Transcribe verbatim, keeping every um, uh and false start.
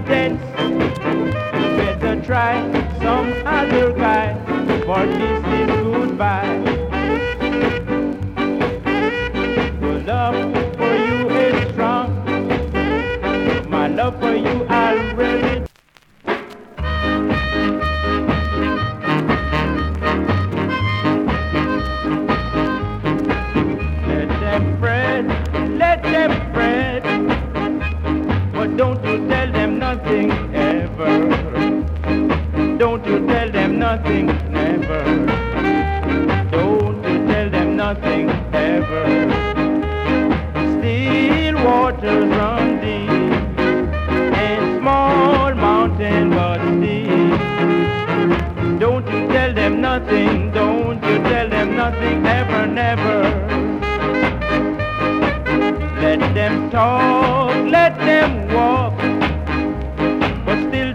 pretense. You better try some other guy, for this is goodbye. The love for you is strong. My love for you already. Let them fret, let them fret, but don't you tell them nothing ever. Don't you tell them nothing, never. Don't you tell them nothing, ever. Still waters run deep, and small mountain but steep. Don't you tell them nothing, don't you tell them nothing, ever, never. Let them talk, let them walk,